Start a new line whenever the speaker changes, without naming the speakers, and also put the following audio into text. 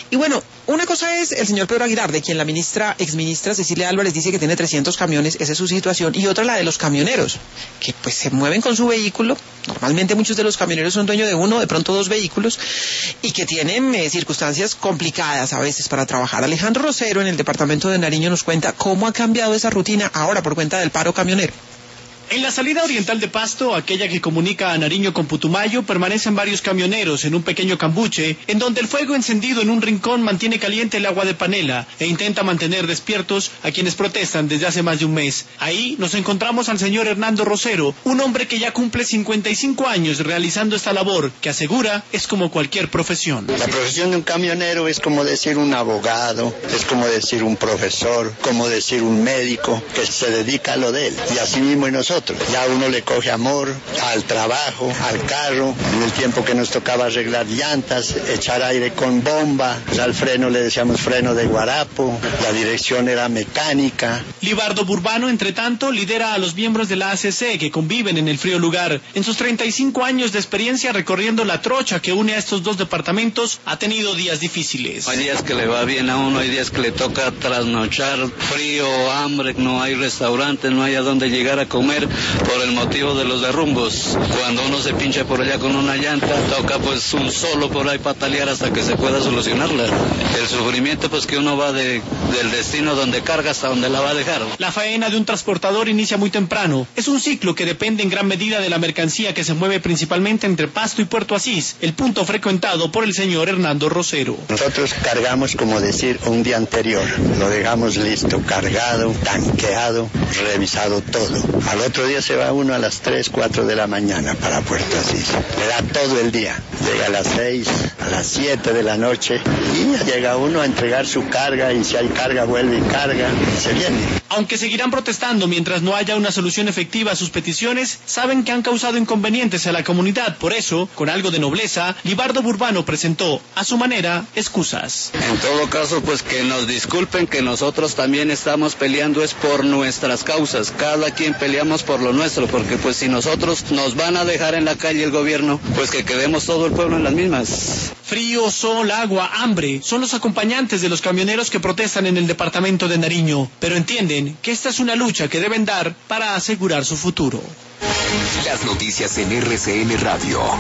Y bueno, una cosa es el señor Pedro Aguilar, de quien la exministra Cecilia Álvarez dice que tiene 300 camiones, esa es su situación, y otra la de los camioneros, que pues se mueven con su vehículo. Normalmente muchos de los camioneros son dueños de uno, de pronto dos vehículos, y que tienen circunstancias complicadas a veces para trabajar. Alejandro Rosero, en el departamento de Nariño, nos cuenta cómo ha cambiado esa rutina ahora por cuenta del paro camionero.
En la salida oriental de Pasto, aquella que comunica a Nariño con Putumayo, permanecen varios camioneros en un pequeño cambuche, en donde el fuego encendido en un rincón mantiene caliente el agua de panela e intenta mantener despiertos a quienes protestan desde hace más de un mes. Ahí nos encontramos al señor Hernando Rosero, un hombre que ya cumple 55 años realizando esta labor, que asegura es como cualquier profesión.
La profesión de un camionero es como decir un abogado, es como decir un profesor, como decir un médico que se dedica a lo de él. Y así mismo nosotros. Ya uno le coge amor al trabajo, al carro. En el tiempo que nos tocaba arreglar llantas, echar aire con bomba, pues al freno le decíamos freno de guarapo, la dirección era mecánica.
Libardo Burbano, entre tanto, lidera a los miembros de la ACC que conviven en el frío lugar. En sus 35 años de experiencia recorriendo la trocha que une a estos dos departamentos, ha tenido días difíciles.
Hay días que le va bien a uno, hay días que le toca trasnochar, frío, hambre, no hay restaurantes, no hay a dónde llegar a comer por el motivo de los derrumbos. Cuando uno se pincha por allá con una llanta, toca pues un solo por ahí patalear hasta que se pueda solucionarla. El sufrimiento pues que uno va del destino donde carga hasta donde la va a dejar.
La faena de un transportador inicia muy temprano. Es un ciclo que depende en gran medida de la mercancía que se mueve principalmente entre Pasto y Puerto Asís, el punto frecuentado por el señor Hernando Rosero.
Nosotros cargamos, como decir, un día anterior. Lo dejamos listo, cargado, tanqueado, revisado todo. Al otro día se va uno a las 3, 4 de la mañana para Puerto Asís. Le da todo el día. Llega a las 6, a las 7 de la noche y ya llega uno a entregar su carga y si hay carga vuelve y carga y se viene.
Aunque seguirán protestando mientras no haya una solución efectiva a sus peticiones, saben que han causado inconvenientes a la comunidad. Por eso, con algo de nobleza, Libardo Burbano presentó, a su manera, excusas.
En todo caso, pues que nos disculpen que nosotros también estamos peleando es por nuestras causas. Cada quien peleamos por lo nuestro, porque pues si nosotros nos van a dejar en la calle el gobierno, pues que quedemos todo el pueblo en las mismas.
Frío, sol, agua, hambre, son los acompañantes de los camioneros que protestan en el departamento de Nariño, pero entienden que esta es una lucha que deben dar para asegurar su futuro.
Las noticias en RCN Radio.